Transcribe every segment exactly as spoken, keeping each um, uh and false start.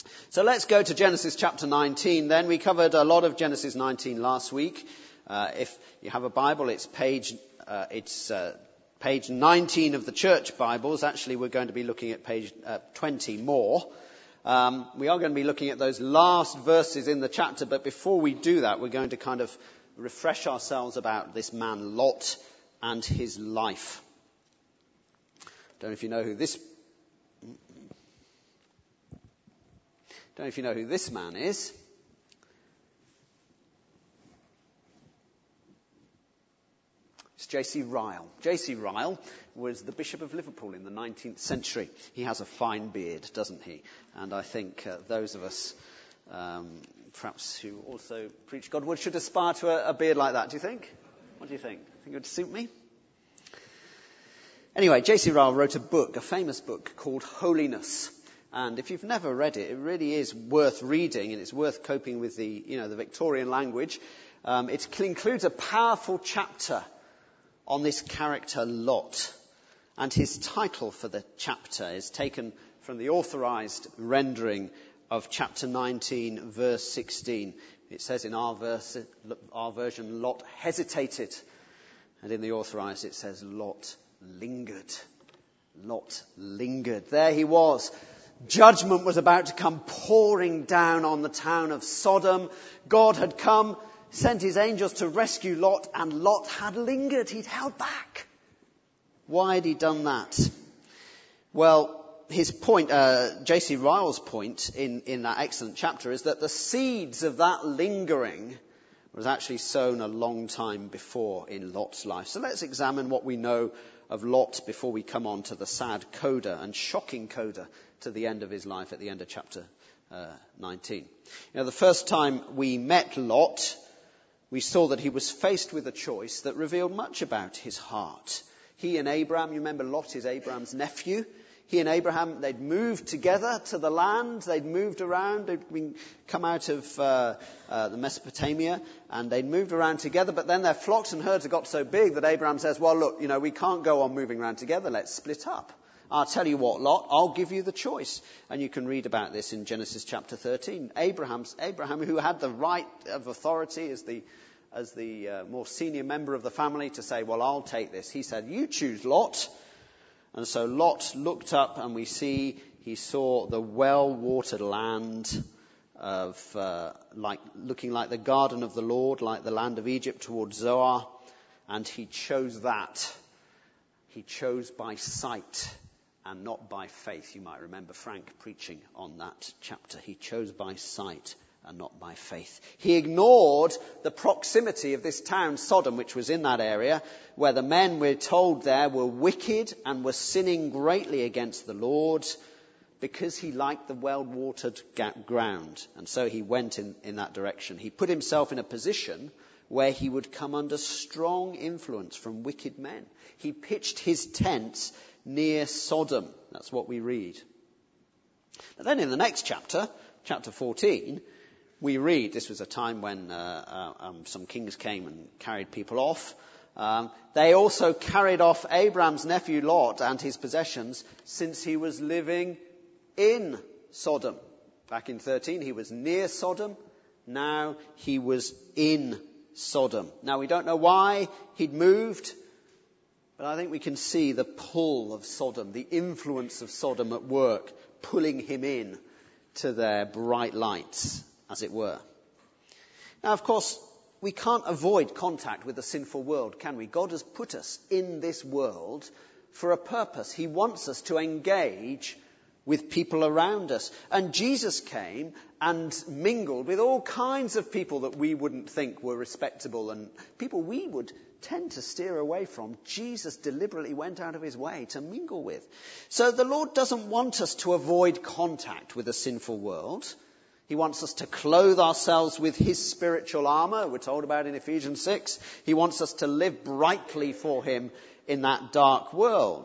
So let's go to Genesis chapter nineteen then. We covered a lot of Genesis nineteen last week. Uh, if you have a Bible, it's page uh, it's uh, page nineteen of the church Bibles. Actually, we're going to be looking at page uh, twenty more. Um, we are going to be looking at those last verses in the chapter, but before we do that, we're going to kind of refresh ourselves about this man Lot and his life. Don't know if you know who this Don't know if you know who this man is. It's J C Ryle. J C Ryle was the Bishop of Liverpool in the nineteenth century. He has a fine beard, doesn't he? And I think uh, those of us, um, perhaps who also preach Godward, should aspire to a, a beard like that. Do you think? What do you think? Think it would suit me? Anyway, J C Ryle wrote a book, a famous book called Holiness. And if you've never read it, it really is worth reading, and it's worth coping with the, you know, the Victorian language. Um, it includes a powerful chapter on this character Lot. And his title for the chapter is taken from the authorized rendering of chapter nineteen, verse sixteen. It says in our, verse, our version, Lot hesitated. And in the authorized, it says Lot lingered. Lot lingered. There he was. Judgment was about to come pouring down on the town of Sodom. God had come, sent his angels to rescue Lot, and Lot had lingered. He'd held back. Why had he done that? Well, his point, uh, J C Ryle's point in, in that excellent chapter is that the seeds of that lingering was actually sown a long time before in Lot's life. So let's examine what we know of Lot before we come on to the sad coda and shocking coda to the end of his life at the end of chapter uh, nineteen. You know, the first time we met Lot, we saw that he was faced with a choice that revealed much about his heart. He and Abraham, you remember Lot is Abraham's nephew. He and Abraham, they'd moved together to the land. They'd moved around. They'd been, come out of uh, uh, the Mesopotamia, and they'd moved around together. But then their flocks and herds had got so big that Abraham says, well, look, you know, we can't go on moving around together. Let's split up. I'll tell you what, Lot, I'll give you the choice. And you can read about this in Genesis chapter thirteen. Abraham's, Abraham, who had the right of authority as the as the uh, more senior member of the family to say, well, I'll take this. He said, you choose Lot. And so Lot looked up, and we see he saw the well-watered land of uh, like looking like the garden of the Lord, like the land of Egypt towards Zoar, and he chose that. He chose by sight and not by faith. You might remember Frank preaching on that chapter. He chose by sight and not by faith. He ignored the proximity of this town, Sodom, which was in that area, where the men, we're told there, were wicked and were sinning greatly against the Lord, because he liked the well-watered ground. And so he went in, in that direction. He put himself in a position where he would come under strong influence from wicked men. He pitched his tents near Sodom. That's what we read. But then in the next chapter, chapter fourteen, we read, this was a time when uh, uh, um, some kings came and carried people off. Um, they also carried off Abraham's nephew Lot and his possessions, since he was living in Sodom. Back in thirteen, he was near Sodom. Now he was in Sodom. Now we don't know why he'd moved, but I think we can see the pull of Sodom, the influence of Sodom at work, pulling him in to their bright lights, as it were. Now, of course, we can't avoid contact with the sinful world, can we? God has put us in this world for a purpose. He wants us to engage with people around us. And Jesus came and mingled with all kinds of people that we wouldn't think were respectable and people we would tend to steer away from. Jesus deliberately went out of his way to mingle with. So the Lord doesn't want us to avoid contact with a sinful world. He wants us to clothe ourselves with his spiritual armour, we're told about in Ephesians six. He wants us to live brightly for him in that dark world.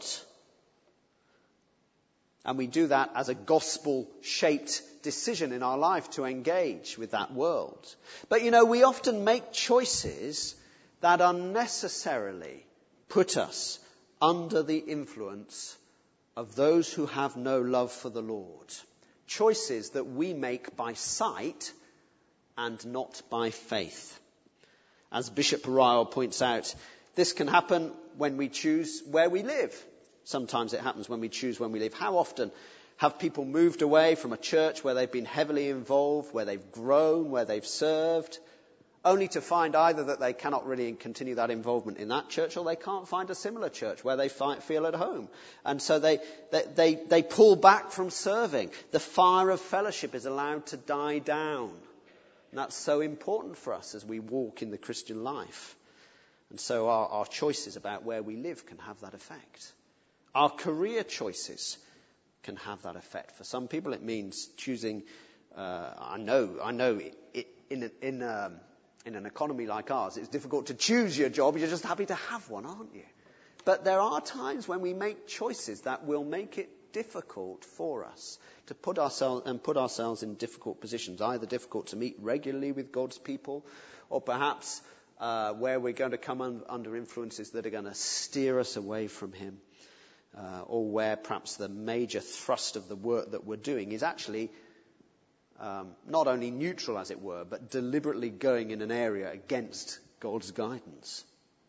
And we do that as a gospel-shaped decision in our life to engage with that world. But, you know, we often make choices that unnecessarily put us under the influence of those who have no love for the Lord. Choices that we make by sight and not by faith. As Bishop Ryle points out, this can happen when we choose where we live. Sometimes it happens when we choose when we live. How often have people moved away from a church where they've been heavily involved, where they've grown, where they've served, only to find either that they cannot really continue that involvement in that church, or they can't find a similar church where they find, feel at home. And so they, they, they, they pull back from serving. The fire of fellowship is allowed to die down. And that's so important for us as we walk in the Christian life. And so our, our choices about where we live can have that effect. Our career choices can have that effect. For some people it means choosing, uh, I know, I know it, it, in, in um, In an economy like ours, it's difficult to choose your job. You're just happy to have one, aren't you? But there are times when we make choices that will make it difficult for us to put ourselves and put ourselves in difficult positions, either difficult to meet regularly with God's people, or perhaps uh, where we're going to come un- under influences that are going to steer us away from Him, uh, or where perhaps the major thrust of the work that we're doing is actually Um, not only neutral, as it were, but deliberately going in an area against God's guidance.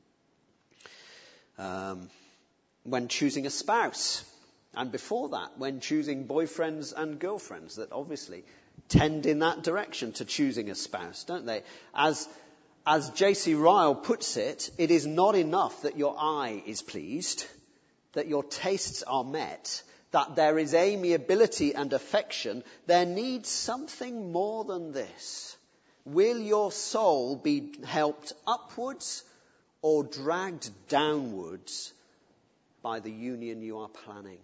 Um, when choosing a spouse, and before that, when choosing boyfriends and girlfriends, that obviously tend in that direction to choosing a spouse, don't they? As, as J C Ryle puts it, it is not enough that your eye is pleased, that your tastes are met, that there is amiability and affection. There needs something more than this. Will your soul be helped upwards or dragged downwards by the union you are planning?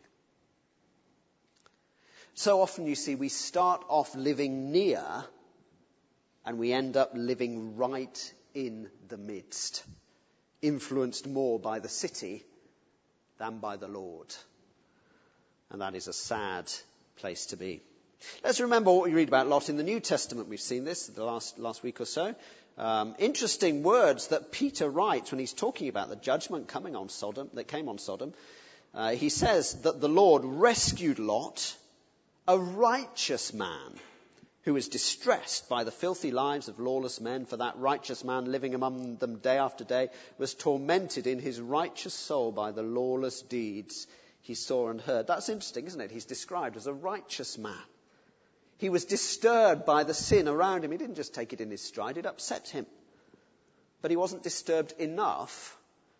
So often, you see, we start off living near and we end up living right in the midst, influenced more by the city than by the Lord. And that is a sad place to be. Let's remember what we read about Lot in the New Testament. We've seen this the last, last week or so. Um, interesting words that Peter writes when he's talking about the judgment coming on Sodom, that came on Sodom. Uh, he says that the Lord rescued Lot, a righteous man who was distressed by the filthy lives of lawless men, for that righteous man living among them day after day was tormented in his righteous soul by the lawless deeds he saw and heard. That's interesting, isn't it? He's described as a righteous man. He was disturbed by the sin around him. He didn't just take it in his stride, it upset him. But he wasn't disturbed enough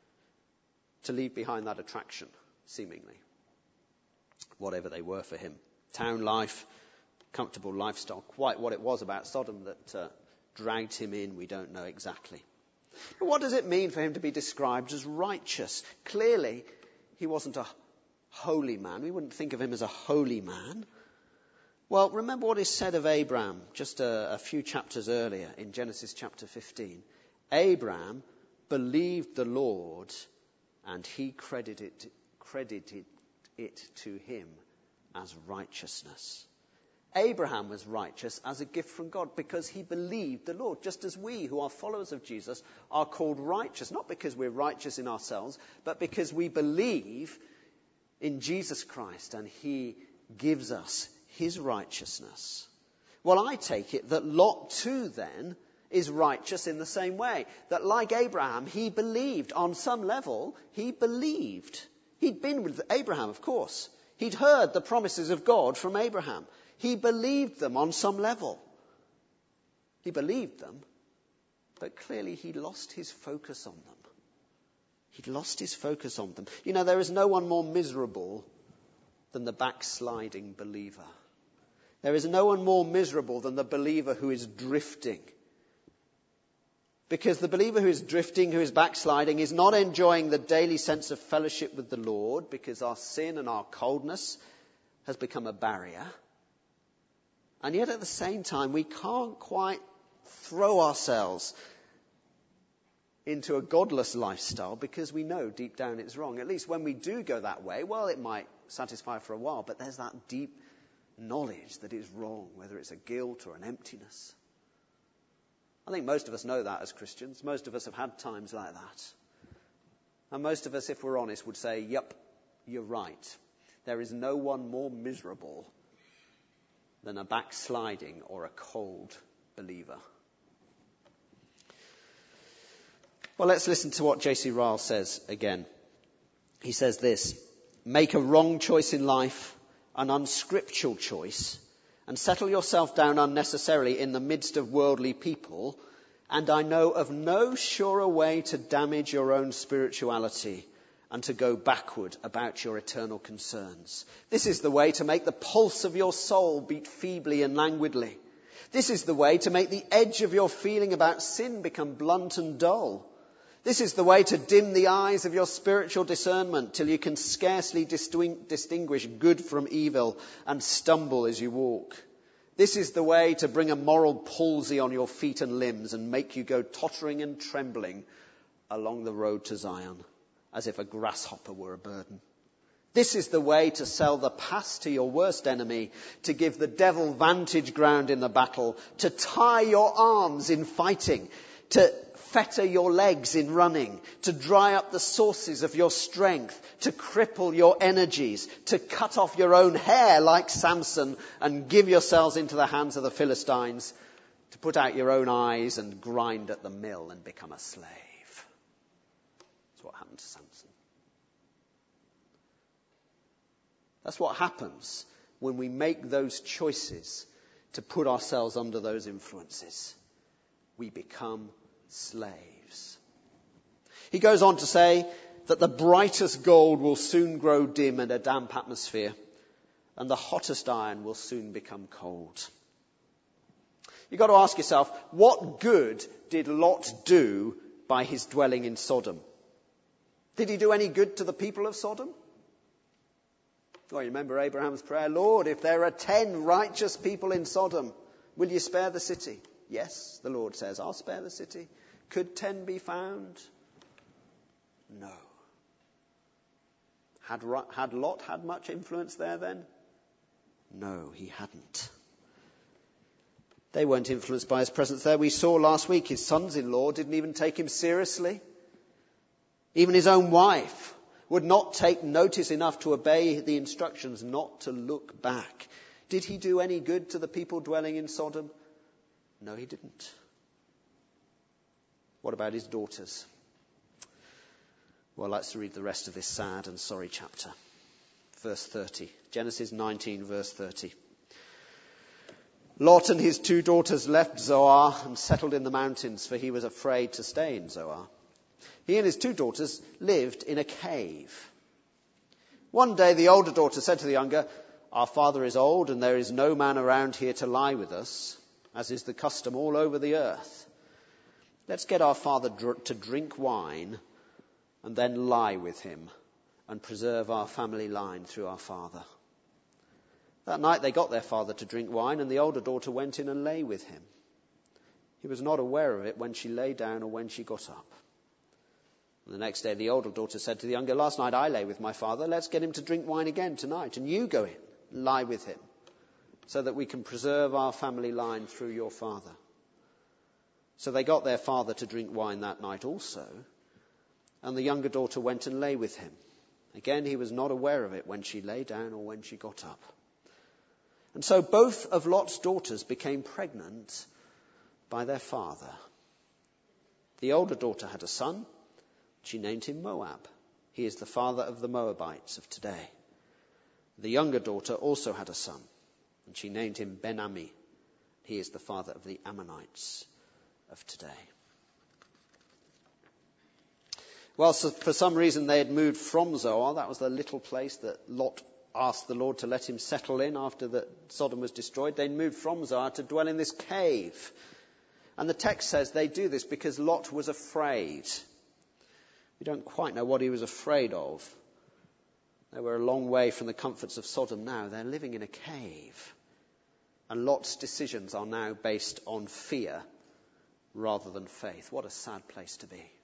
to leave behind that attraction, seemingly. Whatever they were for him. Town life, comfortable lifestyle, quite what it was about Sodom that uh, dragged him in, we don't know exactly. But what does it mean for him to be described as righteous? Clearly, he wasn't a holy man. We wouldn't think of him as a holy man. Well, remember what is said of Abraham just a, a few chapters earlier in Genesis chapter fifteen. Abraham believed the Lord and he credited, credited it to him as righteousness. Abraham was righteous as a gift from God because he believed the Lord, just as we who are followers of Jesus are called righteous, not because we're righteous in ourselves, but because we believe in Jesus Christ and he gives us his righteousness. Well, I take it that Lot too then is righteous in the same way. That like Abraham, he believed on some level, he believed. He'd been with Abraham, of course. He'd heard the promises of God from Abraham. He believed them on some level. He believed them, but clearly he lost his focus on them. He'd lost his focus on them. You know, there is no one more miserable than the backsliding believer. There is no one more miserable than the believer who is drifting. Because the believer who is drifting, who is backsliding, is not enjoying the daily sense of fellowship with the Lord because our sin and our coldness has become a barrier. And yet at the same time, we can't quite throw ourselves into a godless lifestyle because we know deep down it's wrong. At least when we do go that way, well, it might satisfy for a while, but there's that deep knowledge that it's wrong, whether it's a guilt or an emptiness. I think most of us know that as Christians. Most of us have had times like that. And most of us, if we're honest, would say, yep, you're right. There is no one more miserable than a backsliding or a cold believer. Well, let's listen to what J C Ryle says again. He says this: make a wrong choice in life, an unscriptural choice, and settle yourself down unnecessarily in the midst of worldly people, and I know of no surer way to damage your own spirituality and to go backward about your eternal concerns. This is the way to make the pulse of your soul beat feebly and languidly. This is the way to make the edge of your feeling about sin become blunt and dull. This is the way to dim the eyes of your spiritual discernment till you can scarcely distinguish good from evil and stumble as you walk. This is the way to bring a moral palsy on your feet and limbs and make you go tottering and trembling along the road to Zion, as if a grasshopper were a burden. This is the way to sell the past to your worst enemy, to give the devil vantage ground in the battle, to tie your arms in fighting, to fetter your legs in running, to dry up the sources of your strength, to cripple your energies, to cut off your own hair like Samson and give yourselves into the hands of the Philistines, to put out your own eyes and grind at the mill and become a slave. That's what happened to Samson. That's what happens when we make those choices to put ourselves under those influences. We become slaves. He goes on to say that the brightest gold will soon grow dim in a damp atmosphere, and the hottest iron will soon become cold. You've got to ask yourself, what good did Lot do by his dwelling in Sodom? Did he do any good to the people of Sodom? Oh, you remember Abraham's prayer, Lord, if there are ten righteous people in Sodom, will you spare the city? Yes, the Lord says, I'll spare the city. Could ten be found? No. Had, had Lot had much influence there then? No, he hadn't. They weren't influenced by his presence there. We saw last week his sons-in-law didn't even take him seriously. Even his own wife would not take notice enough to obey the instructions not to look back. Did he do any good to the people dwelling in Sodom? No, he didn't. What about his daughters? Well, let's read the rest of this sad and sorry chapter. Verse thirty. Genesis nineteen, verse thirty. Lot and his two daughters left Zoar and settled in the mountains, for he was afraid to stay in Zoar. He and his two daughters lived in a cave. One day the older daughter said to the younger, our father is old and there is no man around here to lie with us, as is the custom all over the earth. Let's get our father dr- to drink wine and then lie with him and preserve our family line through our father. That night they got their father to drink wine, and the older daughter went in and lay with him. He was not aware of it when she lay down or when she got up. And the next day the older daughter said to the younger, last night I lay with my father, let's get him to drink wine again tonight, and you go in, lie with him, so that we can preserve our family line through your father. So they got their father to drink wine that night also, and the younger daughter went and lay with him. Again, he was not aware of it when she lay down or when she got up. And so both of Lot's daughters became pregnant by their father. The older daughter had a son. She named him Moab. He is the father of the Moabites of today. The younger daughter also had a son, and she named him Ben-Ammi. He is the father of the Ammonites of today. Well, so for some reason they had moved from Zoar. That was the little place that Lot asked the Lord to let him settle in after that Sodom was destroyed. They moved from Zoar to dwell in this cave. And the text says they do this because Lot was afraid. We don't quite know what he was afraid of. They were a long way from the comforts of Sodom now. They're living in a cave. And Lot's decisions are now based on fear rather than faith. What a sad place to be.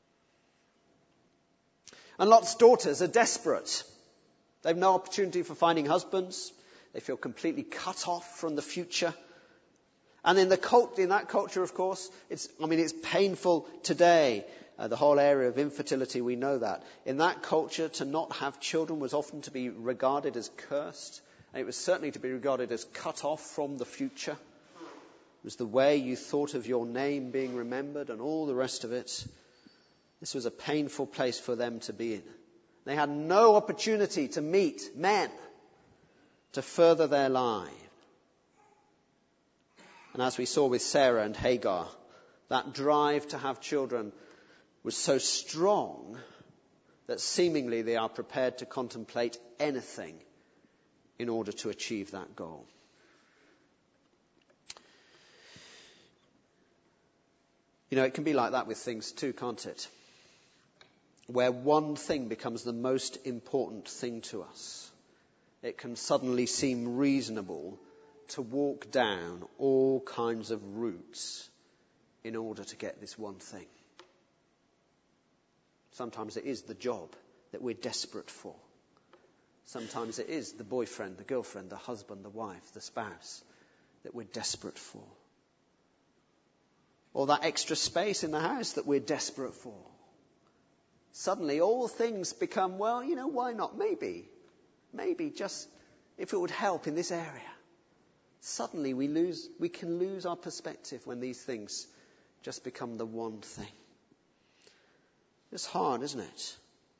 And Lot's daughters are desperate. They've no opportunity for finding husbands. They feel completely cut off from the future. And in the cult, in that culture, of course, it's, I mean, it's painful today. Uh, the whole area of infertility, we know that. In that culture, to not have children was often to be regarded as cursed. And it was certainly to be regarded as cut off from the future. It was the way you thought of your name being remembered and all the rest of it. This was a painful place for them to be in. They had no opportunity to meet men to further their lives. And as we saw with Sarah and Hagar, that drive to have children was so strong that seemingly they are prepared to contemplate anything in order to achieve that goal. You know, it can be like that with things too, can't it? Where one thing becomes the most important thing to us, it can suddenly seem reasonable to walk down all kinds of routes in order to get this one thing. Sometimes it is the job that we're desperate for. Sometimes it is the boyfriend, the girlfriend, the husband, the wife, the spouse that we're desperate for. Or that extra space in the house that we're desperate for. Suddenly all things become, well, you know, why not? Maybe. Maybe just if it would help in this area. Suddenly we lose, we can lose our perspective when these things just become the one thing. It's hard, isn't it?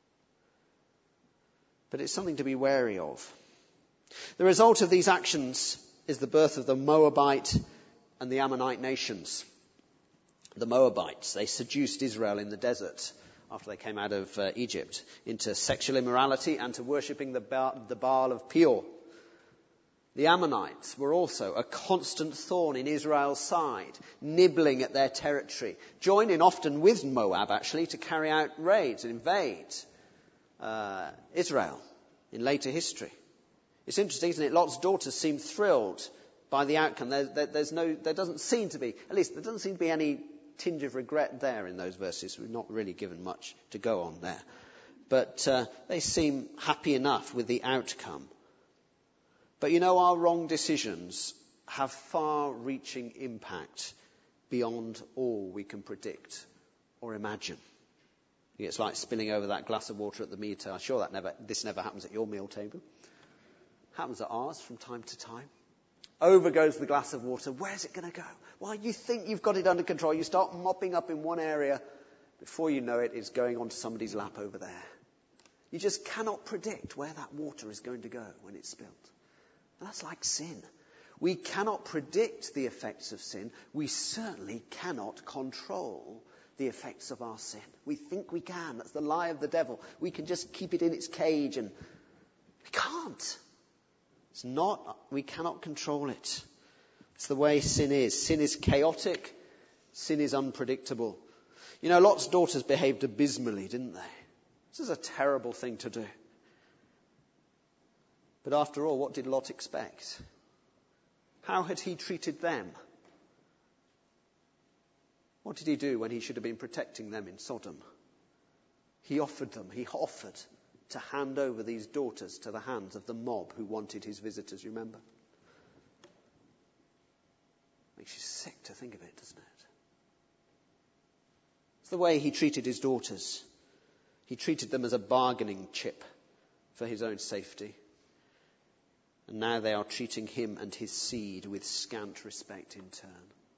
But it's something to be wary of. The result of these actions is the birth of the Moabite and the Ammonite nations. The Moabites, they seduced Israel in the desert after they came out of uh, Egypt into sexual immorality and to worshipping the, ba- the Baal of Peor. The Ammonites were also a constant thorn in Israel's side, nibbling at their territory, joining often with Moab, actually, to carry out raids and invade uh, Israel in later history. It's interesting, isn't it? Lot's daughters seem thrilled by the outcome. There, there, there's no, there doesn't seem to be, at least there doesn't seem to be any tinge of regret there in those verses. We're not really given much to go on there. But uh, they seem happy enough with the outcome. But you know, our wrong decisions have far-reaching impact beyond all we can predict or imagine. It's like spilling over that glass of water at the meal table. I'm sure that never, this never happens at your meal table. Happens at ours from time to time. Over goes the glass of water. Where's it going to go? Well, you think you've got it under control. You start mopping up in one area. Before you know it, it's going onto somebody's lap over there. You just cannot predict where that water is going to go when it's spilled. And that's like sin. We cannot predict the effects of sin. We certainly cannot control the effects of our sin. We think we can. That's the lie of the devil. We can just keep it in its cage, and we can't. It's not, we cannot control it. It's the way sin is. Sin is chaotic. Sin is unpredictable. You know, Lot's daughters behaved abysmally, didn't they? This is a terrible thing to do. But after all, what did Lot expect? How had he treated them? What did he do when he should have been protecting them in Sodom? He offered them, he offered to hand over these daughters to the hands of the mob who wanted his visitors, you remember? Makes you sick to think of it, doesn't it? It's the way he treated his daughters. He treated them as a bargaining chip for his own safety. And now they are treating him and his seed with scant respect in turn.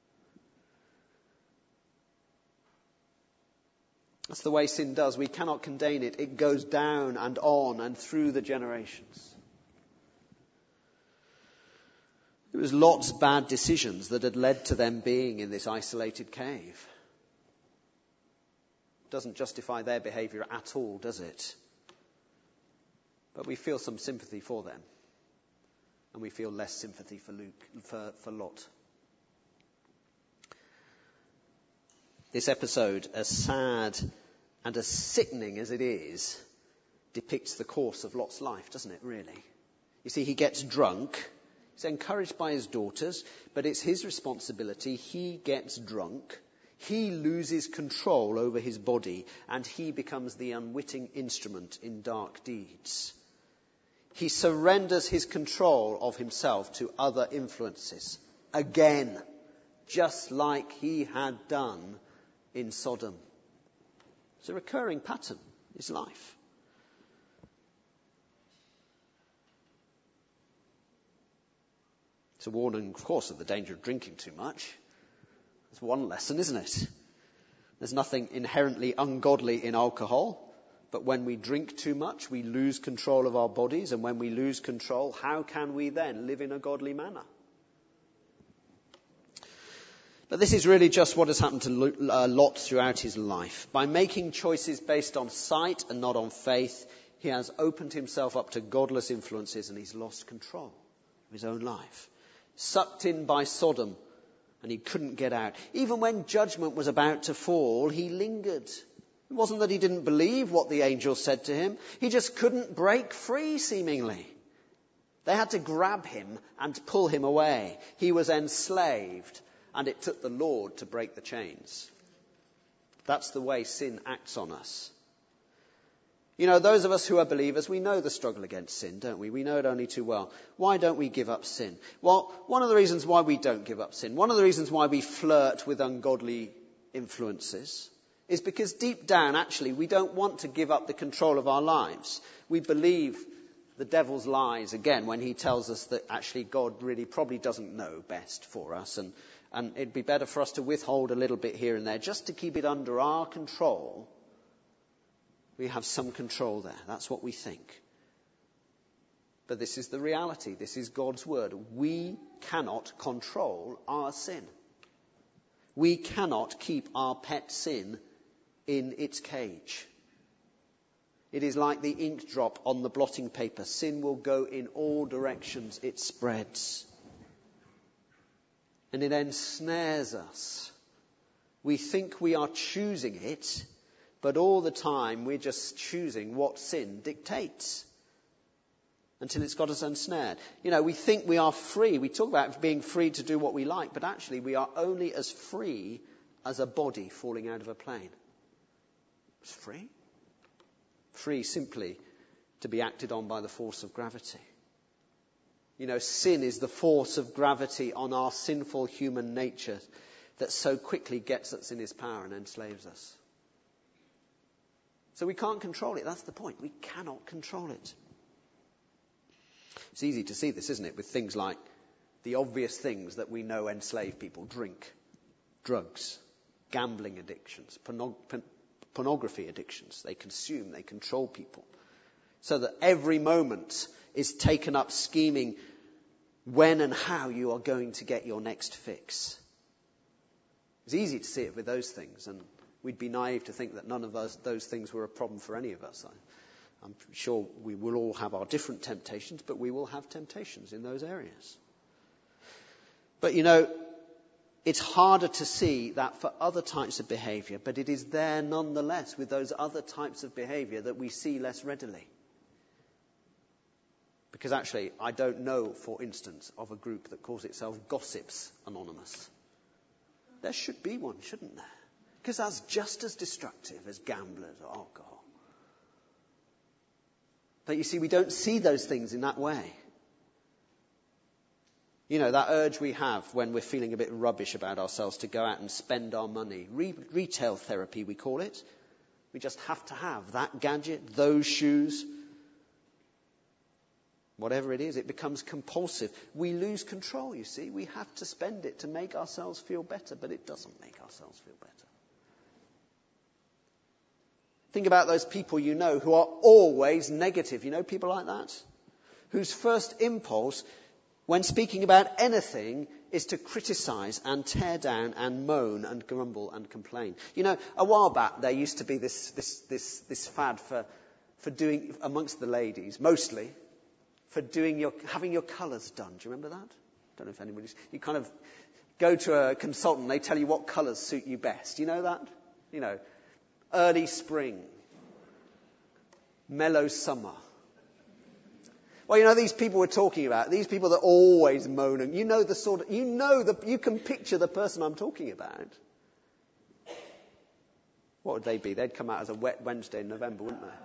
That's the way sin does. We cannot contain it. It goes down and on and through the generations. It was Lot's bad decisions that had led to them being in this isolated cave. Doesn't justify their behaviour at all, does it? But we feel some sympathy for them. And we feel less sympathy for Luke, for, for Lot. This episode, as sad and as sickening as it is, depicts the course of Lot's life, doesn't it, really? You see, he gets drunk. He's encouraged by his daughters, but it's his responsibility. He gets drunk. He loses control over his body, and he becomes the unwitting instrument in dark deeds. He surrenders his control of himself to other influences. Again, just like he had done in Sodom. It's a recurring pattern in his life. It's a warning, of course, of the danger of drinking too much. It's one lesson, isn't it? There's nothing inherently ungodly in alcohol. But when we drink too much, we lose control of our bodies. And when we lose control, how can we then live in a godly manner? But this is really just what has happened to Lot throughout his life. By making choices based on sight and not on faith, he has opened himself up to godless influences and he's lost control of his own life. Sucked in by Sodom and he couldn't get out. Even when judgment was about to fall, he lingered. It wasn't that he didn't believe what the angel said to him. He just couldn't break free, seemingly. They had to grab him and pull him away. He was enslaved. And it took the Lord to break the chains. That's the way sin acts on us. You know, those of us who are believers, we know the struggle against sin, don't we? We know it only too well. Why don't we give up sin? Well, one of the reasons why we don't give up sin, one of the reasons why we flirt with ungodly influences, is because deep down, actually, we don't want to give up the control of our lives. We believe the devil's lies again when he tells us that actually God really probably doesn't know best for us, and And it'd be better for us to withhold a little bit here and there just to keep it under our control. We have some control there. That's what we think. But this is the reality. This is God's word. We cannot control our sin. We cannot keep our pet sin in its cage. It is like the ink drop on the blotting paper. Sin will go in all directions it spreads. And it ensnares us. We think we are choosing it, but all the time we're just choosing what sin dictates until it's got us ensnared. You know, we think we are free. We talk about being free to do what we like, but actually we are only as free as a body falling out of a plane. It's free. Free simply to be acted on by the force of gravity. You know, sin is the force of gravity on our sinful human nature that so quickly gets us in his power and enslaves us. So we can't control it. That's the point. We cannot control it. It's easy to see this, isn't it, with things like the obvious things that we know enslave people. Drink, drugs, gambling addictions, porno- porn- pornography addictions. They consume, they control people. So that every moment is taken up scheming when and how you are going to get your next fix. It's easy to see it with those things, and we'd be naive to think that none of those, those things were a problem for any of us. I, I'm sure we will all have our different temptations, but we will have temptations in those areas. But you know, it's harder to see that for other types of behaviour, but it is there nonetheless with those other types of behaviour that we see less readily. Because actually, I don't know, for instance, of a group that calls itself Gossips Anonymous. There should be one, shouldn't there? Because that's just as destructive as gamblers or alcohol. But you see, we don't see those things in that way. You know, that urge we have when we're feeling a bit rubbish about ourselves to go out and spend our money. Re- retail therapy, we call it. We just have to have that gadget, those shoes. Whatever it is, it becomes compulsive. We lose control, you see. We have to spend it to make ourselves feel better, but it doesn't make ourselves feel better. Think about those people you know who are always negative. You know people like that? Whose first impulse, when speaking about anything, is to criticize and tear down and moan and grumble and complain. You know, a while back there used to be this this this this fad for for doing amongst the ladies, mostly, for doing your, having your colours done. Do you remember that? I don't know if anybody's... You kind of go to a consultant, they tell you what colours suit you best. You know that? You know, early spring, mellow summer. Well, you know, these people we're talking about, these people that always moan, and you know the sort of, you know, the, you can picture the person I'm talking about. What would they be? They'd come out as a wet Wednesday in November, wouldn't they?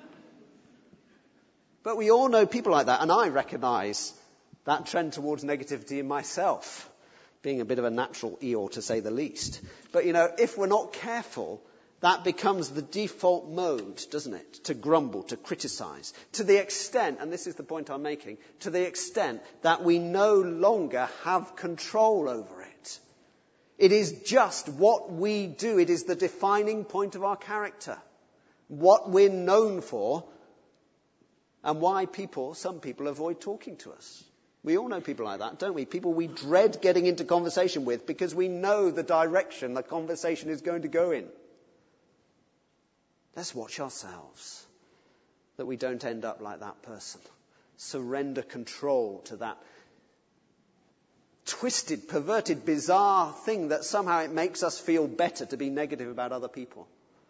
But we all know people like that, and I recognise that trend towards negativity in myself, being a bit of a natural Eeyore to say the least. But, you know, if we're not careful, That becomes the default mode, doesn't it? To grumble, to criticize. To the extent, and this is the point I'm making, to the extent that we no longer have control over it. It is just what we do. It is the defining point of our character. What we're known for, and why people, some people avoid talking to us. We all know people like that, don't we? People we dread getting into conversation with because we know the direction the conversation is going to go in. Let's watch ourselves that we don't end up like that person. Surrender control to that twisted, perverted, bizarre thing that somehow it makes us feel better to be negative about other people.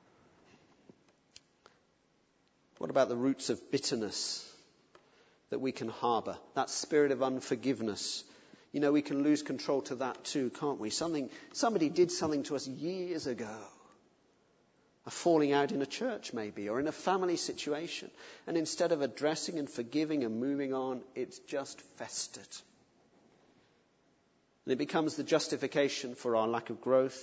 What about the roots of bitterness that we can harbour? That spirit of unforgiveness. You know, we can lose control to that too, can't we? Something, somebody did something to us years ago. A falling out in a church maybe, or in a family situation. And instead of addressing and forgiving and moving on, it's just festered. And it becomes the justification for our lack of growth.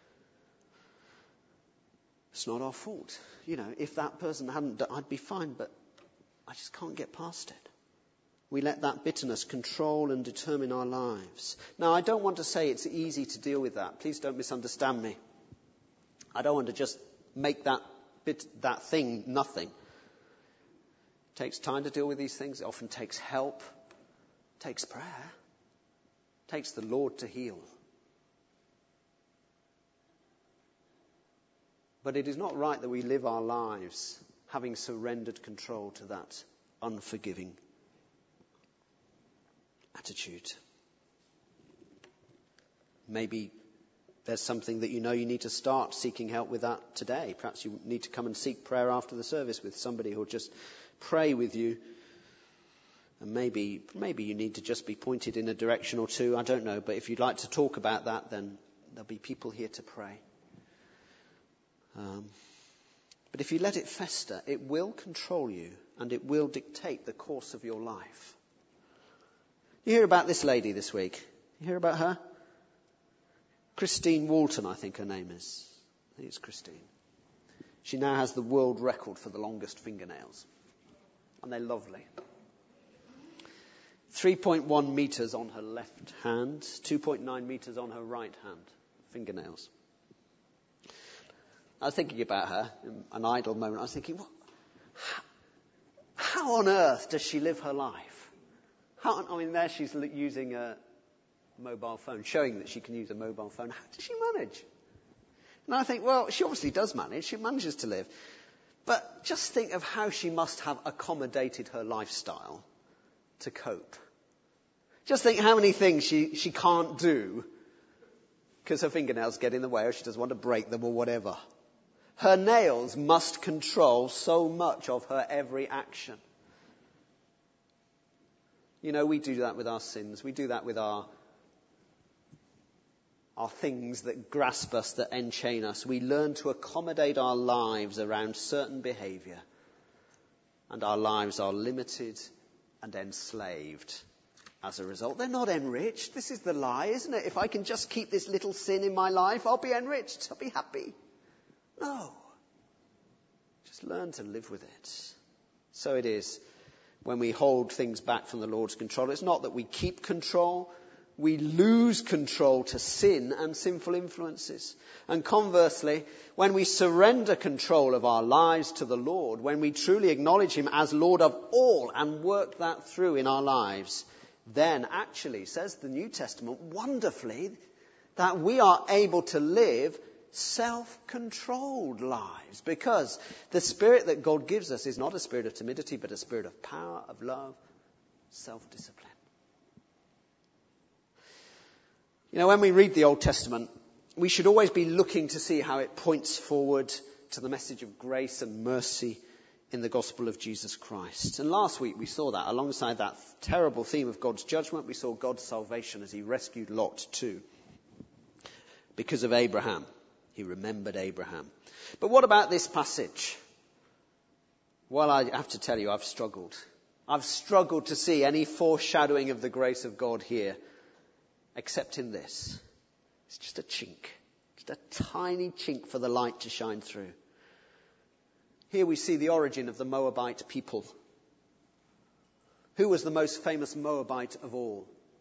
It's not our fault. You know, if that person hadn't done, I'd be fine, but I just can't get past it. We let that bitterness control and determine our lives. Now, I don't want to say it's easy to deal with that. Please don't misunderstand me. I don't want to just make that bit, that thing nothing. It takes time to deal with these things. It often takes help. It takes prayer. It takes the Lord to heal. But it is not right that we live our lives having surrendered control to that unforgiving attitude. Maybe there's something that you know you need to start seeking help with that today. Perhaps you need to come and seek prayer after the service with somebody who'll just pray with you. And maybe maybe you need to just be pointed in a direction or two. I don't know. But if you'd like to talk about that, then there'll be people here to pray. Um, but if you let it fester, it will control you and it will dictate the course of your life. You hear about this lady this week? You hear about her? Christine Walton, I think her name is. I think it's Christine. She now has the world record for the longest fingernails. And they're lovely. three point one metres on her left hand, two point nine metres on her right hand. Fingernails. I was thinking about her in an idle moment. I was thinking, what? How, how on earth does she live her life? How, I mean, there she's using a mobile phone, showing that she can use a mobile phone. How does she manage? And I think, well, she obviously does manage. She manages to live. But just think of how she must have accommodated her lifestyle to cope. Just think how many things she, she can't do because her fingernails get in the way or she doesn't want to break them or whatever. Her nails must control so much of her every action. You know, we do that with our sins. We do that with our Our things that grasp us, that enchain us. We learn to accommodate our lives around certain behaviour. And our lives are limited and enslaved as a result. They're not enriched. This is the lie, isn't it? If I can just keep this little sin in my life, I'll be enriched. I'll be happy. No. Just learn to live with it. So it is when we hold things back from the Lord's control. It's not that we keep control. We lose control to sin and sinful influences. And conversely, when we surrender control of our lives to the Lord, when we truly acknowledge him as Lord of all and work that through in our lives, then actually, says the New Testament, wonderfully, that we are able to live self-controlled lives. Because the spirit that God gives us is not a spirit of timidity, but a spirit of power, of love, self-discipline. You know, when we read the Old Testament, we should always be looking to see how it points forward to the message of grace and mercy in the gospel of Jesus Christ. And last week we saw that. Alongside that terrible theme of God's judgment, we saw God's salvation as he rescued Lot too. Because of Abraham. He remembered Abraham. But what about this passage? Well, I have to tell you, I've struggled. I've struggled to see any foreshadowing of the grace of God here. Except in this. It's just a chink. Just a tiny chink for the light to shine through. Here we see the origin of the Moabite people. Who was the most famous Moabite of all?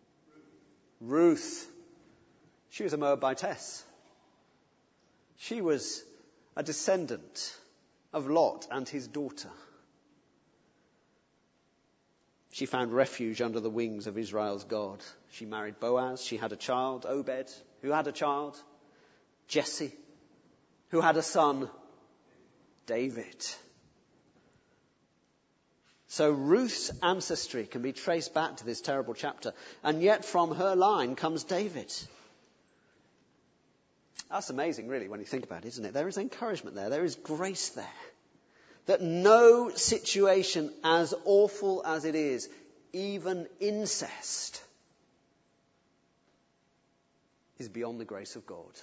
Ruth. She was a Moabitess. She was a descendant of Lot and his daughter. She found refuge under the wings of Israel's God. She married Boaz. She had a child, Obed, who had a child, Jesse, who had a son, David. So Ruth's ancestry can be traced back to this terrible chapter. And yet from her line comes David. That's amazing, really, when you think about it, isn't it? There is encouragement there. There is grace there. That no situation, as awful as it is, even incest, is beyond the grace of God.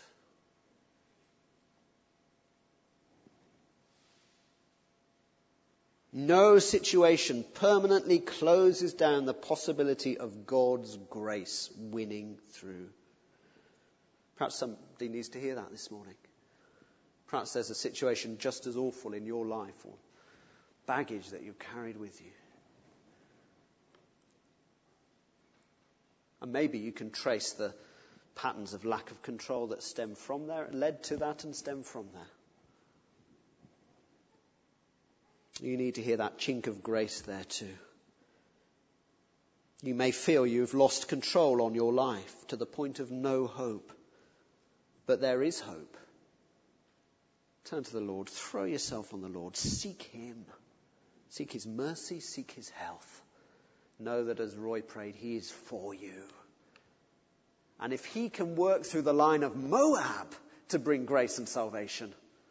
No situation permanently closes down the possibility of God's grace winning through. Perhaps somebody needs to hear that this morning. Perhaps there's a situation just as awful in your life or baggage that you've carried with you. And maybe you can trace the patterns of lack of control that stem from there, led to that and stem from there. You need to hear that chink of grace there too. You may feel you've lost control on your life to the point of no hope. But there is hope. Turn to the Lord. Throw yourself on the Lord. Seek Him. Seek His mercy. Seek His health. Know that as Roy prayed, He is for you. And if He can work through the line of Moab to bring grace and salvation,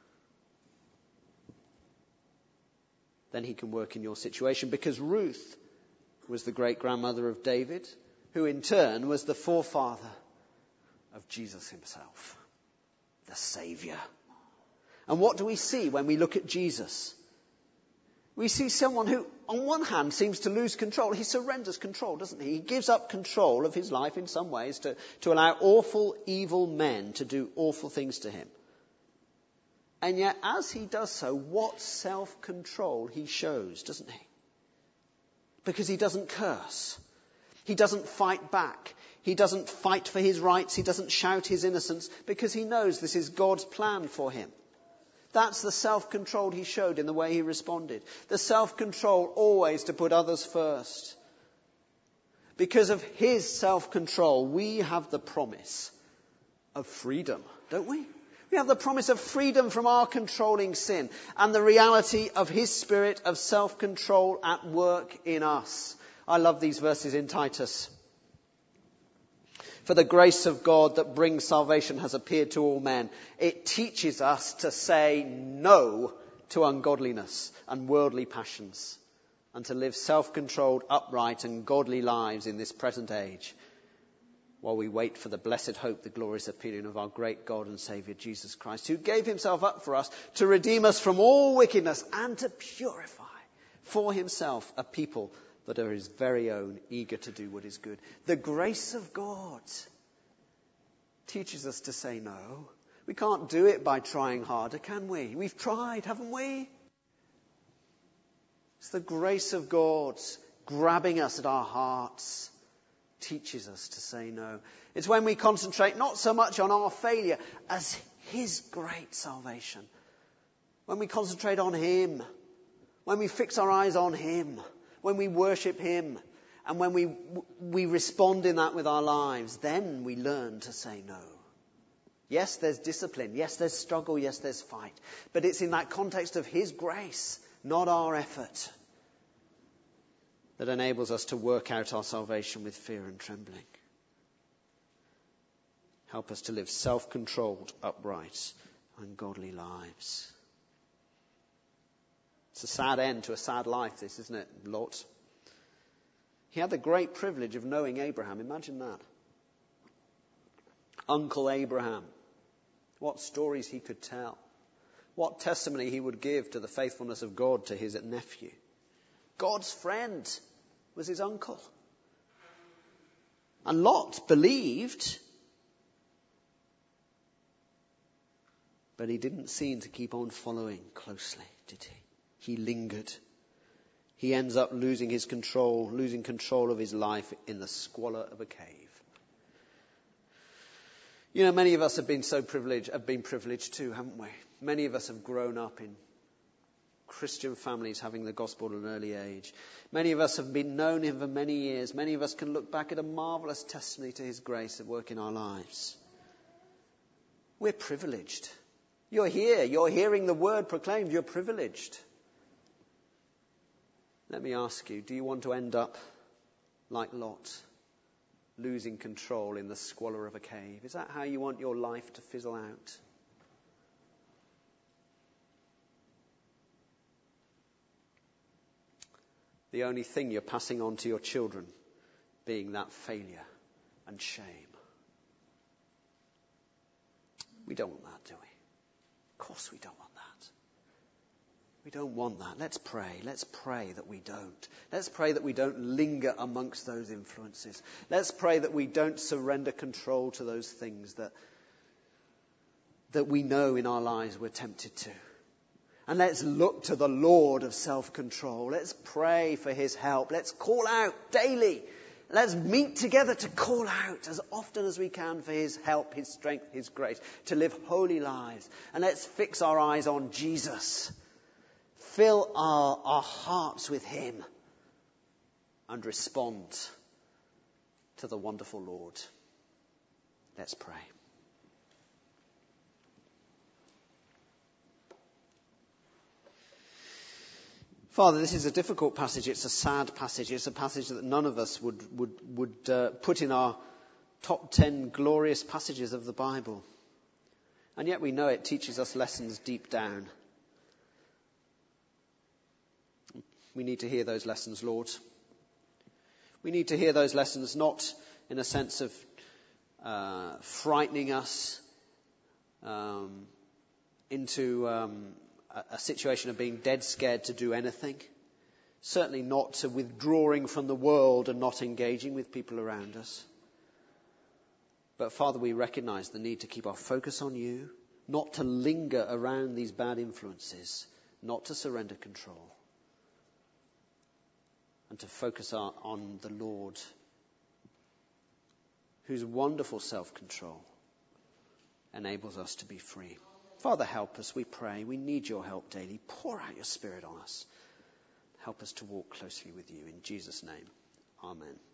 then He can work in your situation. Because Ruth was the great-grandmother of David, who in turn was the forefather of Jesus Himself, the Saviour. And what do we see when we look at Jesus? We see someone who, on one hand, seems to lose control. He surrenders control, doesn't he? He gives up control of his life in some ways to, to allow awful, evil men to do awful things to him. And yet, as he does so, what self-control he shows, doesn't he? Because he doesn't curse. He doesn't fight back. He doesn't fight for his rights. He doesn't shout his innocence, because he knows this is God's plan for him. That's the self-control he showed in the way he responded. The self-control always to put others first. Because of his self-control, we have the promise of freedom, don't we? We have the promise of freedom from our controlling sin and the reality of his spirit of self-control at work in us. I love these verses in Titus. For the grace of God that brings salvation has appeared to all men. It teaches us to say no to ungodliness and worldly passions, and to live self-controlled, upright and godly lives in this present age, while we wait for the blessed hope, the glorious appearing of our great God and Saviour Jesus Christ, who gave himself up for us to redeem us from all wickedness and to purify for himself a people that are his very own, eager to do what is good. The grace of God teaches us to say no. We can't do it by trying harder, can we? We've tried, haven't we? It's the grace of God grabbing us at our hearts, teaches us to say no. It's when we concentrate not so much on our failure as his great salvation. When we concentrate on him, when we fix our eyes on him, when we worship him, and when we we respond in that with our lives, then we learn to say no. Yes, there's discipline. Yes, there's struggle. Yes, there's fight. But it's in that context of his grace, not our effort, that enables us to work out our salvation with fear and trembling. Help us to live self-controlled, upright, and godly lives. It's a sad end to a sad life, this, isn't it, Lot? He had the great privilege of knowing Abraham. Imagine that. Uncle Abraham. What stories he could tell. What testimony he would give to the faithfulness of God to his nephew. God's friend was his uncle. And Lot believed But he didn't seem to keep on following closely, did he? He lingered. He ends up losing his control, losing control of his life in the squalor of a cave. You know, many of us have been so privileged, have been privileged too, haven't we? Many of us have grown up in Christian families having the gospel at an early age. Many of us have been known him for many years. Many of us can look back at a marvelous testimony to his grace at work in our lives. We're privileged. You're here. You're hearing the word proclaimed. You're privileged. Let me ask you, do you want to end up like Lot, losing control in the squalor of a cave? Is that how you want your life to fizzle out? The only thing you're passing on to your children being that failure and shame. We don't want that, do we? Of course we don't want that. We don't want that. Let's pray. Let's pray that we don't. Let's pray that we don't linger amongst those influences. Let's pray that we don't surrender control to those things that, that we know in our lives we're tempted to. And let's look to the Lord of self-control. Let's pray for his help. Let's call out daily. Let's meet together to call out as often as we can for his help, his strength, his grace, to live holy lives. And let's fix our eyes on Jesus. Fill our, our hearts with him and respond to the wonderful Lord. Let's pray. Father, this is a difficult passage. It's a sad passage. It's a passage that none of us would would would uh, put in our top ten glorious passages of the Bible. And yet we know it teaches us lessons deep down. We need to hear those lessons, Lord. We need to hear those lessons not in a sense of uh, frightening us um, into... Um, a situation of being dead scared to do anything. Certainly not to withdrawing from the world and not engaging with people around us. But Father, we recognize the need to keep our focus on you, not to linger around these bad influences, not to surrender control, and to focus our, on the Lord, whose wonderful self-control enables us to be free. Father, help us, we pray. We need your help daily. Pour out your Spirit on us. Help us to walk closely with you. In Jesus' name, amen.